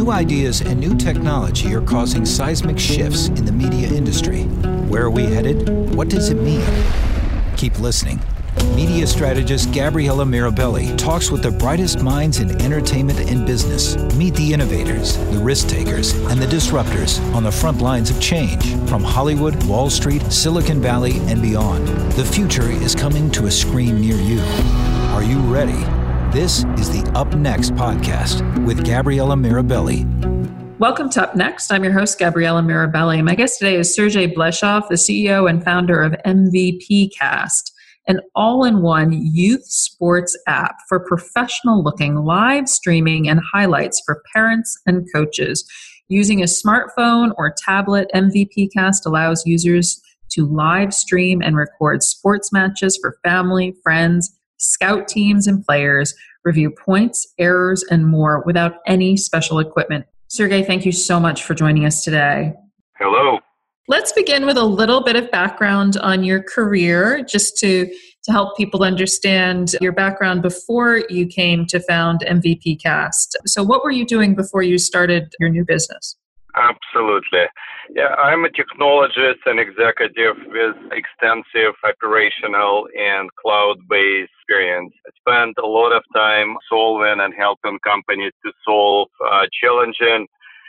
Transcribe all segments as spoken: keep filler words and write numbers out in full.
New ideas and new technology are causing seismic shifts in the media industry. Where are we headed? What does it mean? Keep listening. Media strategist Gabriella Mirabelli talks with the brightest minds in entertainment and business. Meet the innovators, the risk takers, and the disruptors on the front lines of change from Hollywood, Wall Street, Silicon Valley, and beyond. The future is coming to a screen near you. Are you ready? This is the Up Next podcast with Gabriella Mirabelli. Welcome to Up Next. I'm your host, Gabriella Mirabelli. My guest today is Sergey Bleshov, the C E O and founder of M V P Cast, an all-in-one youth sports app for professional-looking live streaming and highlights for parents and coaches. Using a smartphone or tablet, M V P Cast allows users to live stream and record sports matches for family, friends, scout teams, and players, review points, errors, and more without any special equipment. Sergey, thank you so much for joining us today. Hello. Let's begin with a little bit of background on your career, just to, to help people understand your background before you came to found M V P Cast. So what were you doing before you started your new business? Absolutely. Yeah, I'm a technologist and executive with extensive operational and cloud-based experience. I spent a lot of time solving and helping companies to solve uh, challenging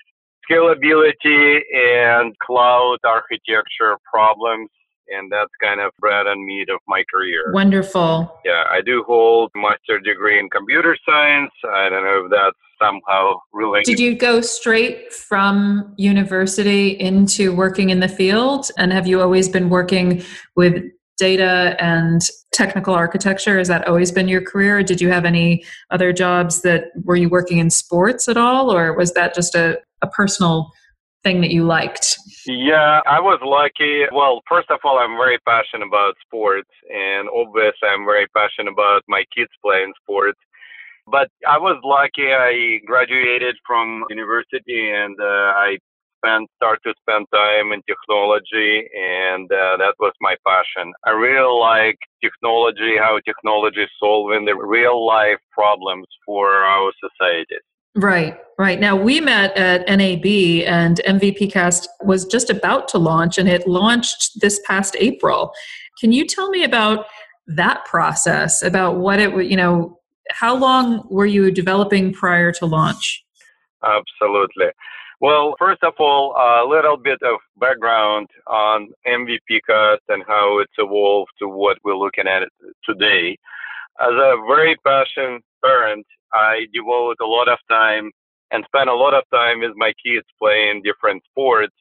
scalability and cloud architecture problems, and that's kind of bread and meat of my career. Wonderful. Yeah, I do hold a master's degree in computer science. I don't know if that's somehow related. Did you go straight from university into working in the field? And have you always been working with data and technical architecture? Has that always been your career? Or did you have any other jobs that, were you working in sports at all? Or was that just a, a personal thing that you liked? Yeah, I was lucky. Well, first of all, I'm very passionate about sports, and obviously I'm very passionate about my kids playing sports. But I was lucky. I graduated from university, and uh, I spent start to spend time in technology, and uh, that was my passion. I really like technology, how technology is solving the real life problems for our societies. Right, right. Now, we met at N A B, and M V P Cast was just about to launch, and it launched this past April. Can you tell me about that process, about what it, you know, how long were you developing prior to launch? Absolutely. Well, first of all, a little bit of background on M V P Cast and how it's evolved to what we're looking at today. As a very passionate parent, I devote a lot of time and spend a lot of time with my kids playing different sports.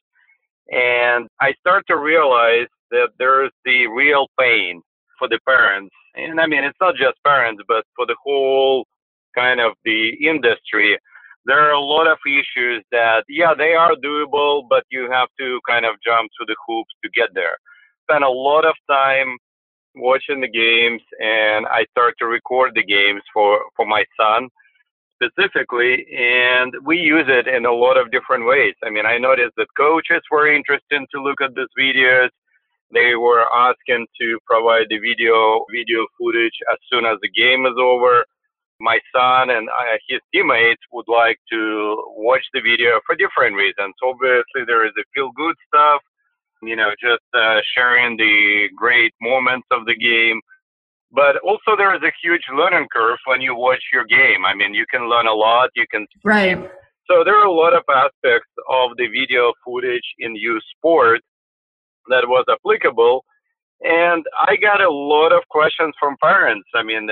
And I start to realize that there's the real pain for the parents. And I mean, it's not just parents, but for the whole kind of the industry. There are a lot of issues that, yeah, they are doable, but you have to kind of jump through the hoops to get there. Spend a lot of time watching the games, and I start to record the games for, for my son specifically, and we use it in a lot of different ways. I mean, I noticed that coaches were interested to look at these videos. They were asking to provide the video video footage as soon as the game is over. My son and uh, his teammates would like to watch the video for different reasons. Obviously, there is the feel-good stuff, you know, just uh, sharing the great moments of the game. But also there is a huge learning curve when you watch your game. I mean, you can learn a lot. You can Right. So there are a lot of aspects of the video footage in youth sport that was applicable. And I got a lot of questions from parents. I mean,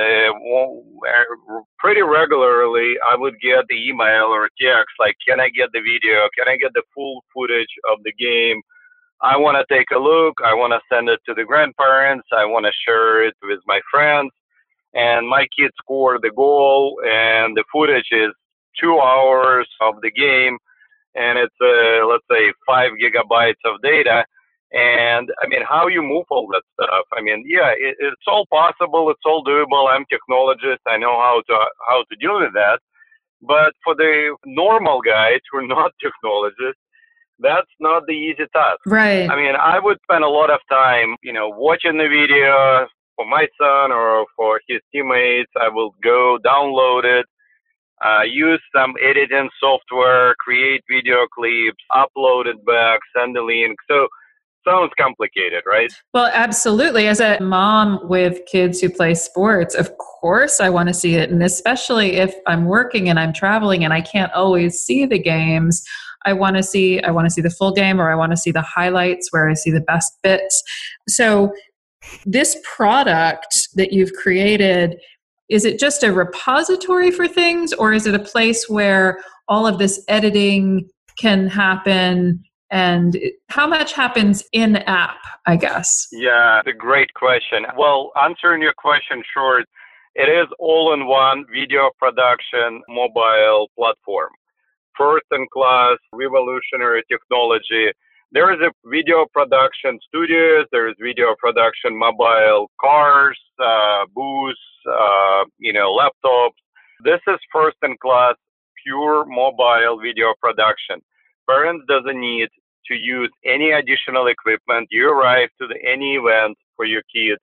uh, pretty regularly, I would get the email or text like, can I get the video? Can I get the full footage of the game? I want to take a look. I want to send it to the grandparents. I want to share it with my friends. And my kid scored the goal, and the footage is two hours of the game, and it's, uh, let's say, five gigabytes of data. And I mean, how you move all that stuff? I mean, yeah, it, it's all possible. It's all doable. I'm a technologist. I know how to how to deal with that. But for the normal guys who are not technologists, that's not the easy task. Right. I mean, I would spend a lot of time, you know, watching the video for my son or for his teammates. I will go download it, uh, use some editing software, create video clips, upload it back, send the link. So sounds complicated, right? Well, absolutely. As a mom with kids who play sports, of course I want to see it. And especially if I'm working and I'm traveling and I can't always see the games, I want to see I want to see the full game, or I want to see the highlights where I see the best bits. So this product that you've created, is it just a repository for things, or is it a place where all of this editing can happen? And how much happens in app, I guess? Yeah, it's a great question. Well, answering your question short, it is all-in-one video production mobile platform. First-in-class revolutionary technology. There is a video production studios, there is video production mobile cars, uh, booths, uh, you know, laptops. This is first-in-class pure mobile video production. Parents doesn't need to use any additional equipment. You arrive to the, any event for your kids,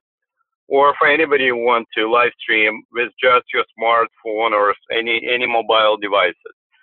or for anybody who wants to live stream with just your smartphone or any any mobile devices,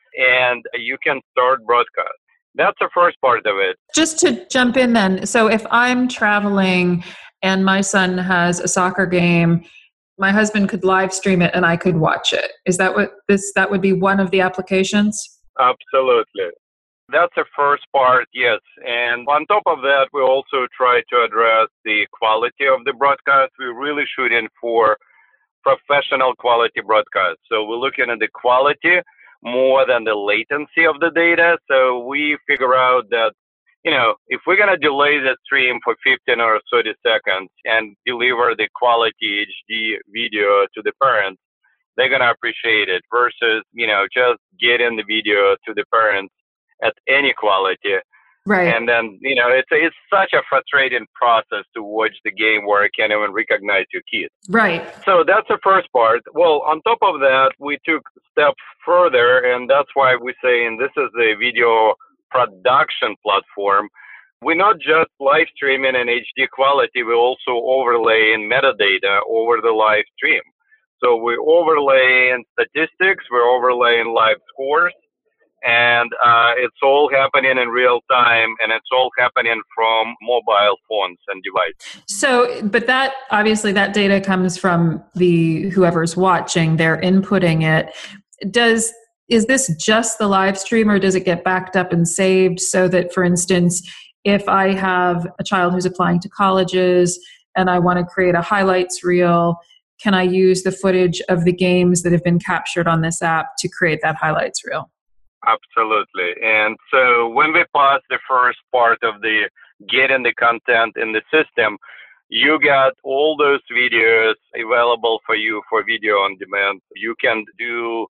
and you can start broadcast. That's the first part of it. Just to jump in then, so if I'm traveling and my son has a soccer game, my husband could live stream it and I could watch it. Is that what this, that would be one of the applications? Absolutely. That's the first part, yes. And on top of that, we also try to address the quality of the broadcast. We're really shooting for professional quality broadcast. So we're looking at the quality more than the latency of the data. So we figure out that, you know, if we're going to delay the stream for fifteen or thirty seconds and deliver the quality H D video to the parents, they're going to appreciate it versus, you know, just getting the video to the parents at any quality. Right. And then, you know, it's it's such a frustrating process to watch the game where I can't even recognize your kids. Right. So that's the first part. Well, on top of that, we took a step further, and that's why we say, and this is a video production platform. We're not just live streaming in H D quality, we also overlay in metadata over the live stream. So we overlay in statistics, we're overlaying live scores, and uh, it's all happening in real time, and it's all happening from mobile phones and devices. So, but that, obviously that data comes from the, whoever's watching, they're inputting it. Does, is this just the live stream, or does it get backed up and saved so that, for instance, if I have a child who's applying to colleges and I want to create a highlights reel, can I use the footage of the games that have been captured on this app to create that highlights reel? Absolutely. And so when we pass the first part of the getting the content in the system, you got all those videos available for you for video on demand. You can do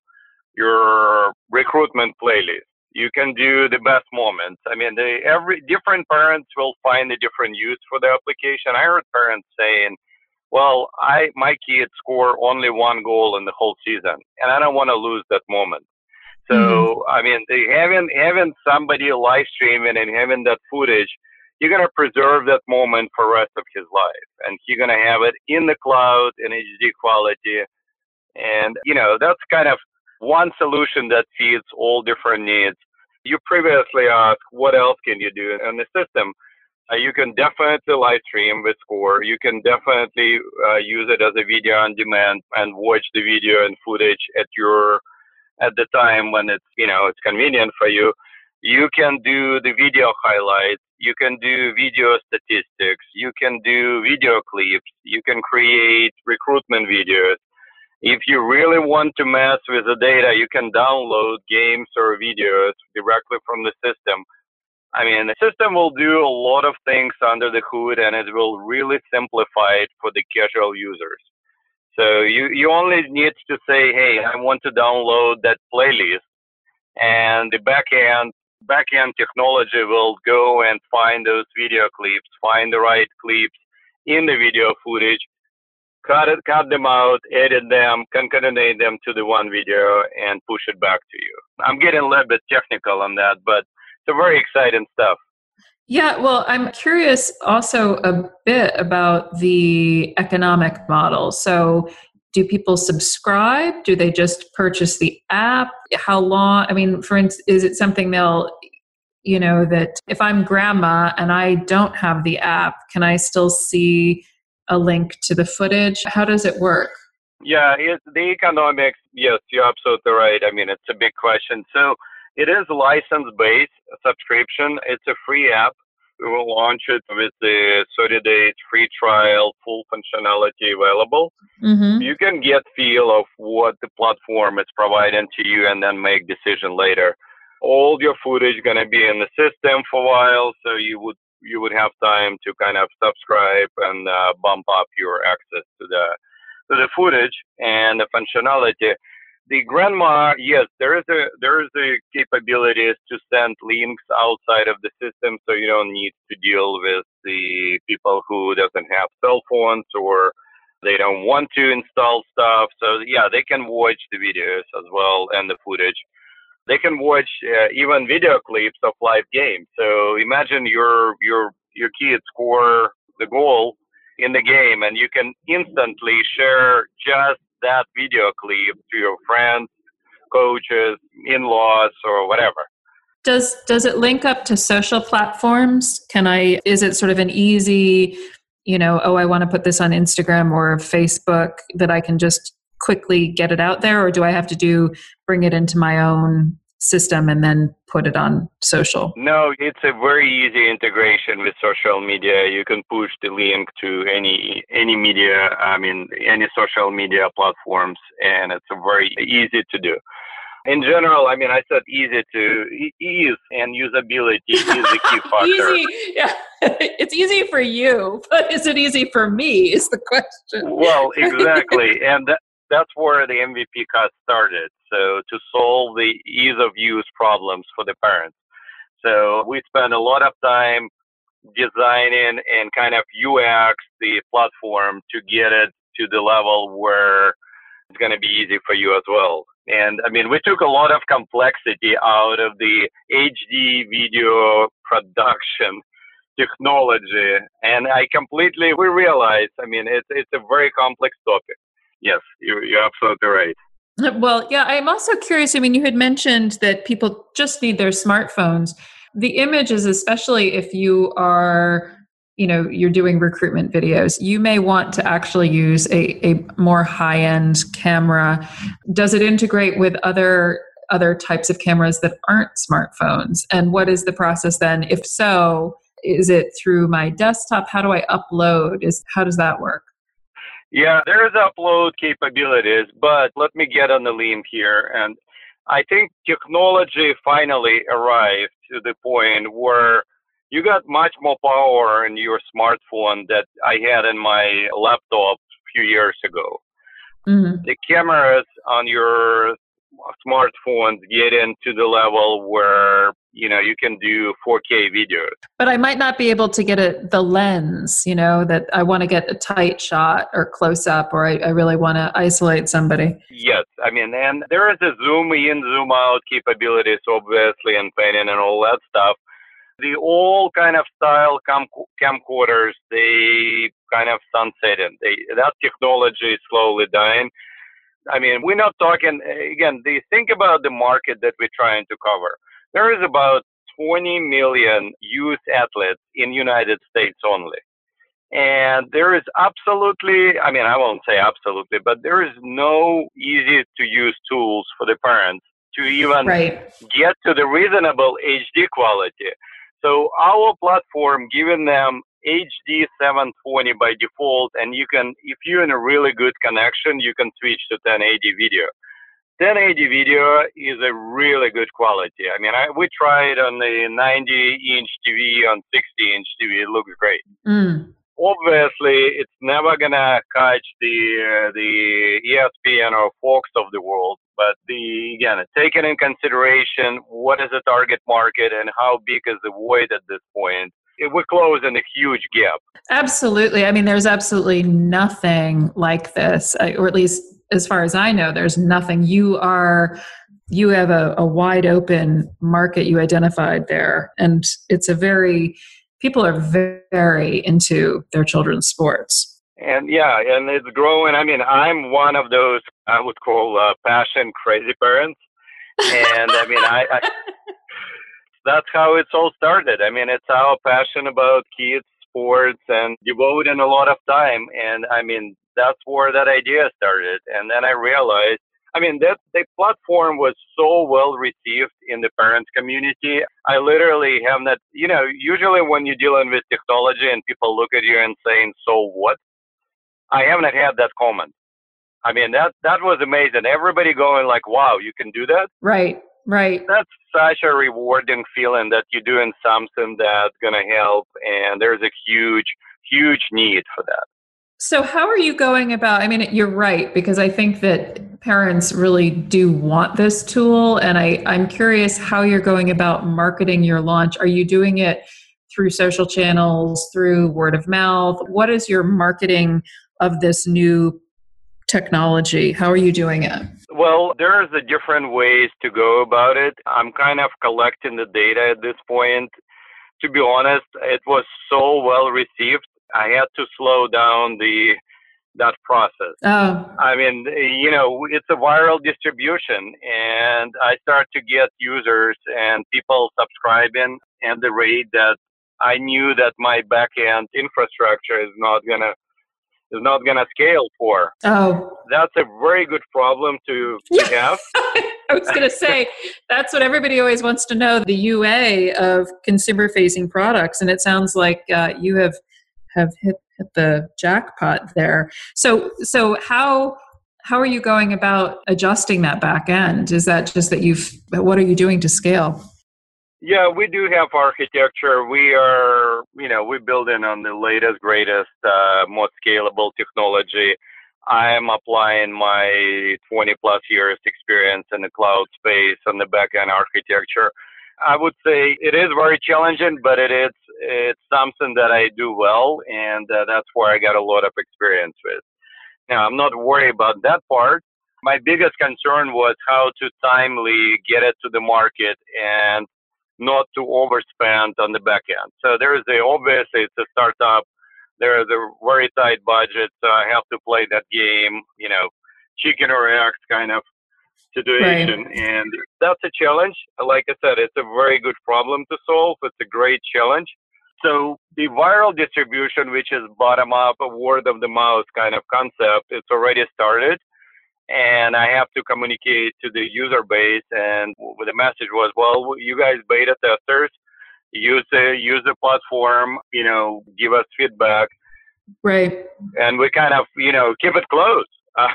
your recruitment playlist. You can do the best moments. I mean, they, every different parents will find a different use for the application. I heard parents saying, well, I my kids score only one goal in the whole season, and I don't want to lose that moment. So, mm-hmm. I mean, they, having, having somebody live streaming and having that footage, you're going to preserve that moment for the rest of his life. And you're going to have it in the cloud in H D quality. And, you know, that's kind of one solution that feeds all different needs. You previously asked, what else can you do in the system? Uh, you can definitely live stream with Score. You can definitely uh, use it as a video on demand and watch the video and footage at your at the time when it's, you know, it's convenient for you. You can do the video highlights. You can do video statistics. You can do video clips. You can create recruitment videos. If you really want to mess with the data, you can download games or videos directly from the system. I mean, the system will do a lot of things under the hood, and it will really simplify it for the casual users. So you, you only need to say, hey, I want to download that playlist, and the backend backend technology will go and find those video clips, find the right clips in the video footage, cut it, cut them out, edit them, concatenate them to the one video, and push it back to you. I'm getting a little bit technical on that, but it's a very exciting stuff. Yeah, well, I'm curious also a bit about the economic model. So do people subscribe? Do they just purchase the app? How long? I mean, for instance, is it something they'll, you know, that if I'm grandma and I don't have the app, can I still see a link to the footage? How does it work? Yeah, it's the economics. Yes, you're absolutely right. I mean, it's a big question. So it is license-based subscription. It's a free app. We will launch it with the thirty days free trial, full functionality available. Mm-hmm. You can get feel of what the platform is providing to you and then make decision later. All your footage is going to be in the system for a while, so you would you would have time to kind of subscribe and uh, bump up your access to the to the footage and the functionality. The grandma, yes, there is a there is a capabilities to send links outside of the system, so you don't need to deal with the people who doesn't have cell phones or they don't want to install stuff. So yeah, they can watch the videos as well and the footage. They can watch uh, even video clips of live games. So imagine your your your kids score the goal in the game, and you can instantly share just that video clip to your friends, coaches, in-laws, or whatever. Does does it link up to social platforms? Can I? Is it sort of an easy, you know, oh, I want to put this on Instagram or Facebook that I can just quickly get it out there, or do I have to do bring it into my own system and then put it on social? No, it's a very easy integration with social media. You can push the link to any any media, I mean, any social media platforms, and it's a very easy to do. In general, I mean, I said easy to ease and usability is the key factor. Easy, yeah. It's easy for you, but is it easy for me is the question. Well, exactly. And that, that's where the M V P Cast started. So to solve the ease of use problems for the parents. So we spent a lot of time designing and kind of U X the platform to get it to the level where it's going to be easy for you as well. And I mean, we took a lot of complexity out of the H D video production technology, and I completely, we realized, I mean, it's it's a very complex topic. Yes, you're, you're absolutely right. Well, yeah, I'm also curious. I mean, you had mentioned that people just need their smartphones. The images, especially if you are, you know, you're doing recruitment videos, you may want to actually use a, a more high-end camera. Does it integrate with other other types of cameras that aren't smartphones? And what is the process then? If so, is it through my desktop? How do I upload? Is how does that work? Yeah, there is upload capabilities, but let me get on the limb here. And I think technology finally arrived to the point where you got much more power in your smartphone that I had in my laptop a few years ago. Mm-hmm. The cameras on your smartphones get into the level where, you know, you can do four K videos. But I might not be able to get a, the lens, you know, that I want to get a tight shot or close up, or I, I really want to isolate somebody. Yes. I mean, and there is a zoom in, zoom out capabilities, obviously, and panning and all that stuff. The old kind of style cam- camcorders, they kind of sunsetted. They, that technology is slowly dying. I mean, we're not talking, again, they think about the market that we're trying to cover. There is about twenty million youth athletes in the United States only. And there is absolutely, I mean, I won't say absolutely, but there is no easy to use tools for the parents to even right. get to the reasonable H D quality. So our platform giving them H D seven twenty by default, and you can, if you're in a really good connection, you can switch to ten eighty video. ten eighty video is a really good quality. I mean, I, we tried on the ninety inch T V, on sixty inch T V, it looks great. Mm. Obviously, it's never gonna catch the uh, the E S P N or Fox of the world, but the again, taking in consideration what is the target market and how big is the void at this point, we're closing a huge gap. Absolutely. I mean, there's absolutely nothing like this, or at least as far as I know, there's nothing. You are, you have a, a wide open market you identified there, and it's a very, people are very into their children's sports. And yeah, and it's growing. I mean, I'm one of those I would call uh, passion crazy parents. And I mean, I, I that's how it's all started. I mean, it's our passion about kids, sports, and devoting a lot of time. And I mean, that's where that idea started. And then I realized, I mean, that the platform was so well received in the parents community. I literally have not, you know, usually when you're dealing with technology and people look at you and saying, so what? I haven't had that comment. I mean, that that was amazing. Everybody going like, wow, you can do that? Right, right. That's such a rewarding feeling that you're doing something that's going to help. And there's a huge, huge need for that. So how are you going about, I mean, you're right, because I think that parents really do want this tool. And I, I'm curious how you're going about marketing your launch. Are you doing it through social channels, through word of mouth? What is your marketing of this new technology? How are you doing it? Well, there's a different ways to go about it. I'm kind of collecting the data at this point. To be honest, it was so well received. I had to slow down the that process. Oh. I mean, you know, it's a viral distribution, and I start to get users and people subscribing at the rate that I knew that my backend infrastructure is not gonna is not gonna scale for. Oh. That's a very good problem to have. I was going to say, that's what everybody always wants to know, the U A of consumer-facing products. And it sounds like uh, you have have hit, hit the jackpot there. So so how how are you going about adjusting that back end? Is that just that you've, what are you doing to scale? Yeah, we do have architecture. We are, you know, we're building on the latest, greatest, uh, most scalable technology. I am applying my twenty plus years experience in the cloud space on the backend architecture. I would say it is very challenging, but it is it's something that I do well, and uh, that's where I got a lot of experience with. Now, I'm not worried about that part. My biggest concern was how to timely get it to the market and not to overspend on the back end. So there is a, obviously it's a startup. There is a very tight budget, so I have to play that game, you know, chicken or egg kind of situation. Right. And that's a challenge. Like I said, it's a very good problem to solve. It's a great challenge. So the viral distribution, which is bottom up, a word of the mouth kind of concept, it's already started. And I have to communicate to the user base. And the message was, well, you guys beta testers, use the use the platform, you know, give us feedback. Right. And we kind of, you know, keep it close.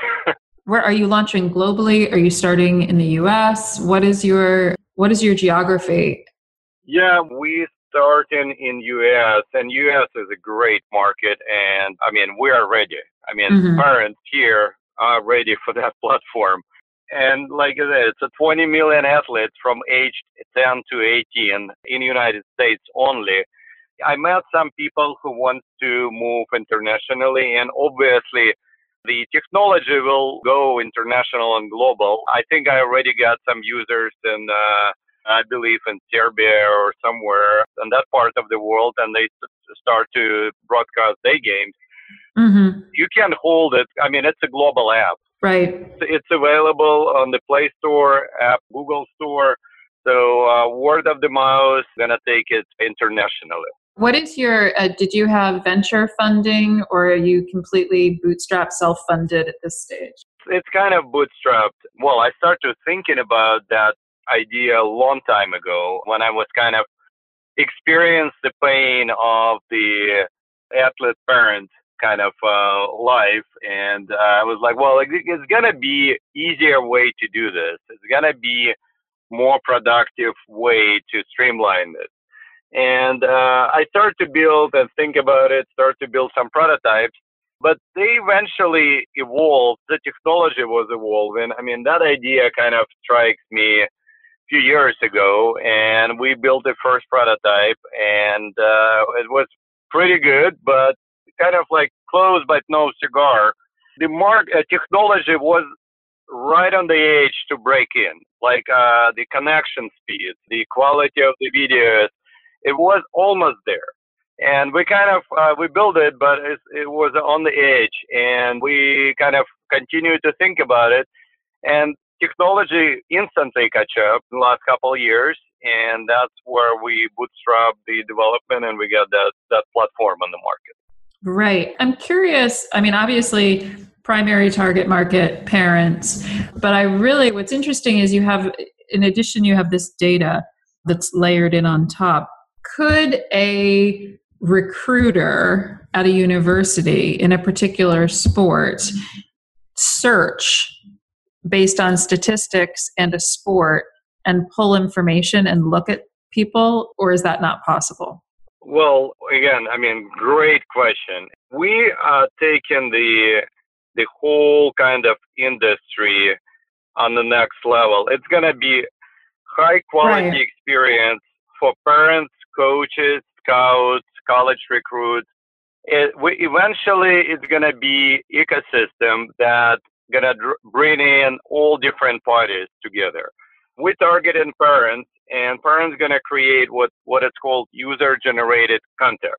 Where are you launching globally? Are you starting in the U S? What is your what is your geography? Yeah, we starting in U S, and U S is a great market, and I mean, we are ready. I mean, mm-hmm. parents here are ready for that platform. And like I said, it's a twenty million athletes from age ten to eighteen in the United States only. I met some people who want to move internationally, and obviously the technology will go international and global. I think I already got some users in, uh, I believe, in Serbia or somewhere in that part of the world, and they start to broadcast their games. Mm-hmm. You can hold it. I mean, it's a global app. Right. It's available on the Play Store, app, Google Store. So uh, word of the mouth, gonna take it internationally. What is your, uh, did you have venture funding, or are you completely bootstrapped, self-funded at this stage? It's kind of bootstrapped. Well, I started thinking about that idea a long time ago when I was kind of experienced the pain of the athlete parent kind of uh, life. And uh, I was like, well, it's going to be easier way to do this. It's going to be more productive way to streamline this. And uh, I started to build and think about it, start to build some prototypes, but they eventually evolved. The technology was evolving. I mean, that idea kind of strikes me a few years ago, and we built the first prototype, and uh, it was pretty good, but kind of like close but no cigar. The mark uh, technology was right on the edge to break in, like uh, the connection speed, the quality of the videos. It was almost there. And we kind of, uh, we built it, but it, it was on the edge. And we kind of continued to think about it. And technology instantly catch up in the last couple of years. And that's where we bootstrap the development and we got that, that platform on the market. Right. I'm curious. I mean, obviously, primary target market, parents. But I really, what's interesting is you have, in addition, you have this data that's layered in on top. Could a recruiter at a university in a particular sport search based on statistics and a sport and pull information and look at people, or is that not possible? Well, again, I mean, great question. We are taking the the whole kind of industry on the next level. It's going to be high quality right. experience for parents, coaches, scouts, college recruits. It, we, eventually, it's going to be ecosystem that going to dr- bring in all different parties together. We targeting parents, and parents going to create what, what it's called user-generated content.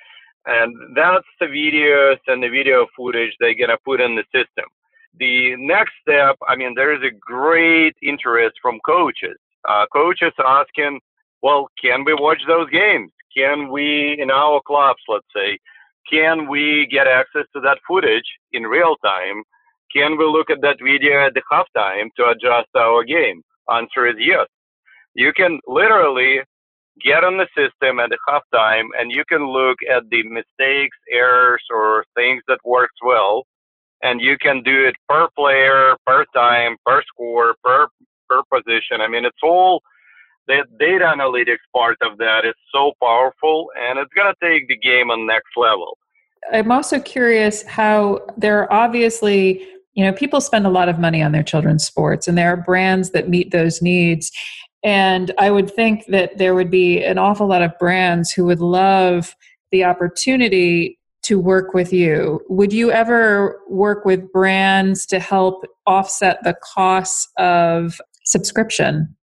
And that's the videos and the video footage they're going to put in the system. The next step, I mean, there is a great interest from coaches. Uh, coaches asking, well, can we watch those games? Can we, in our clubs, let's say, can we get access to that footage in real time? Can we look at that video at the halftime to adjust our game? Answer is yes. You can literally get on the system at the halftime and you can look at the mistakes, errors, or things that works well. And you can do it per player, per time, per score, per, per position. I mean, it's all, the data analytics part of that is so powerful, and it's going to take the game on next level. I'm also curious how there are obviously, you know, people spend a lot of money on their children's sports, and there are brands that meet those needs. And I would think that there would be an awful lot of brands who would love the opportunity to work with you. Would you ever work with brands to help offset the costs of subscription?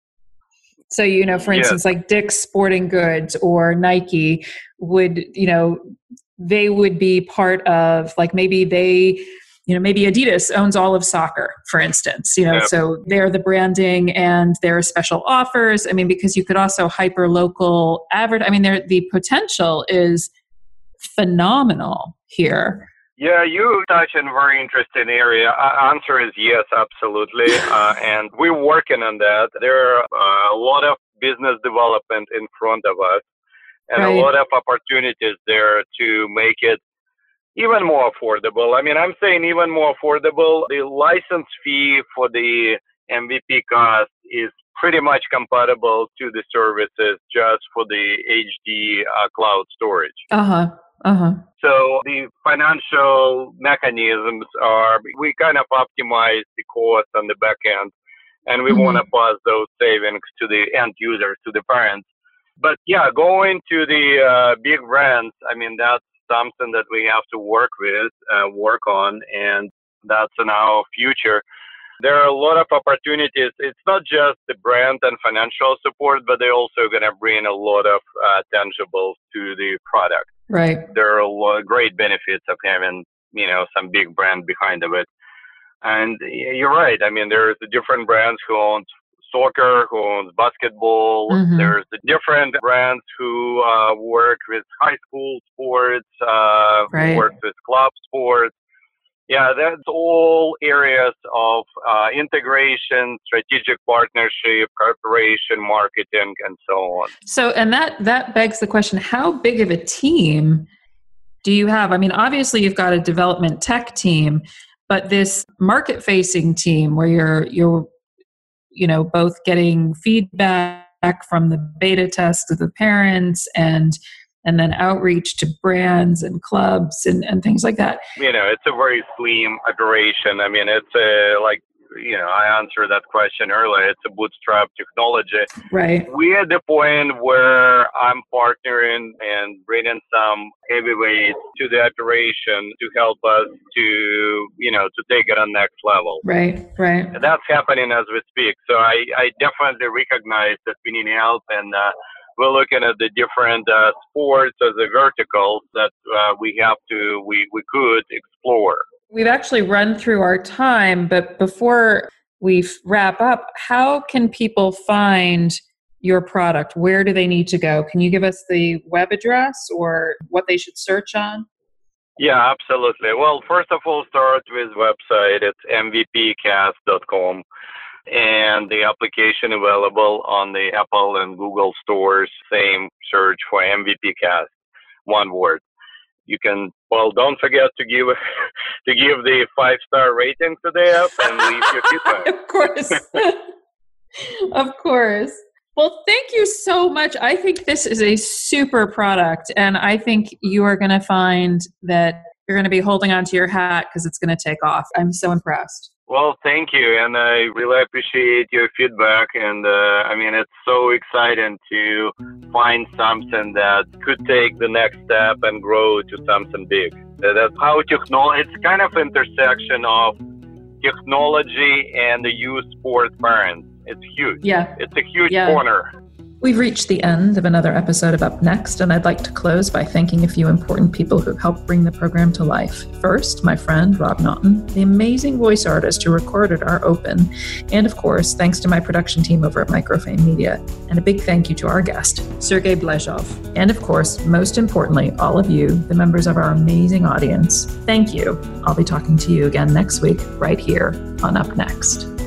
So, you know, for instance, yeah. like Dick's Sporting Goods or Nike would, you know, they would be part of, like, maybe they, you know, maybe Adidas owns all of soccer, for instance, you know, yeah. so they're the branding and there are special offers. I mean, because you could also hyper local advert. I mean, there, the potential is phenomenal here. Yeah, you touch on a very interesting area. Uh, answer is yes, absolutely. Uh, and we're working on that. There are uh, a lot of business development in front of us and right. a lot of opportunities there to make it even more affordable. I mean, I'm saying even more affordable. The license fee for the M V P cast is pretty much compatible to the services just for the H D uh, cloud storage. Uh-huh. Uh-huh. So the financial mechanisms are, we kind of optimize the cost on the back end, and we mm-hmm. want to pass those savings to the end users, to the parents. But yeah, going to the uh, big brands, I mean, that's something that we have to work with, uh, work on, and that's in our future. There are a lot of opportunities. It's not just the brand and financial support, but they're also going to bring a lot of uh, tangibles to the product. Right. There are a lot of great benefits of having, you know, some big brand behind of it. And you're right. I mean, there's the different brands who own soccer, who owns basketball. Mm-hmm. There's the different brands who uh, work with high school sports, uh, right. who work with club sports. Yeah, that's all areas of uh, integration, strategic partnership, cooperation, marketing, and so on. So, and that that begs the question, how big of a team do you have? I mean, obviously you've got a development tech team, but this market-facing team where you're you're you know both getting feedback from the beta test to the parents and and then outreach to brands and clubs and, and things like that. You know, it's a very slim operation. I mean, it's a, like, you know, I answered that question earlier. It's a bootstrap technology. Right. We're at the point where I'm partnering and bringing some heavyweights to the operation to help us to, you know, to take it on next level. Right, right. And that's happening as we speak. So I, I definitely recognize that we need help, and uh, we're looking at the different uh, sports or the verticals that uh, we have to, we, we could explore. We've actually run through our time, but before we wrap up, how can people find your product? Where do they need to go? Can you give us the web address or what they should search on? Yeah, absolutely. Well, first of all, start with website. It's M V P cast dot com, and the application available on the Apple and Google stores. Same search for M V P Cast, one word. You can, well, don't forget to give to give the five-star rating to the app and leave your feedback. Of course. Of course. Well, thank you so much. I think this is a super product, and I think you are going to find that you're going to be holding onto your hat because it's going to take off. I'm so impressed. Well, thank you, and I really appreciate your feedback. And uh, I mean, it's so exciting to find something that could take the next step and grow to something big. That's how technology. It's kind of intersection of technology and the youth sport parents. It's huge. Yeah, it's a huge yeah. corner. We've reached the end of another episode of Up Next, and I'd like to close by thanking a few important people who helped bring the program to life. First, my friend Rob Naughton, the amazing voice artist who recorded our open, and of course, thanks to my production team over at Microfame Media. And a big thank you to our guest, Sergey Bleshov. And of course, most importantly, all of you, the members of our amazing audience. Thank you. I'll be talking to you again next week, right here on Up Next.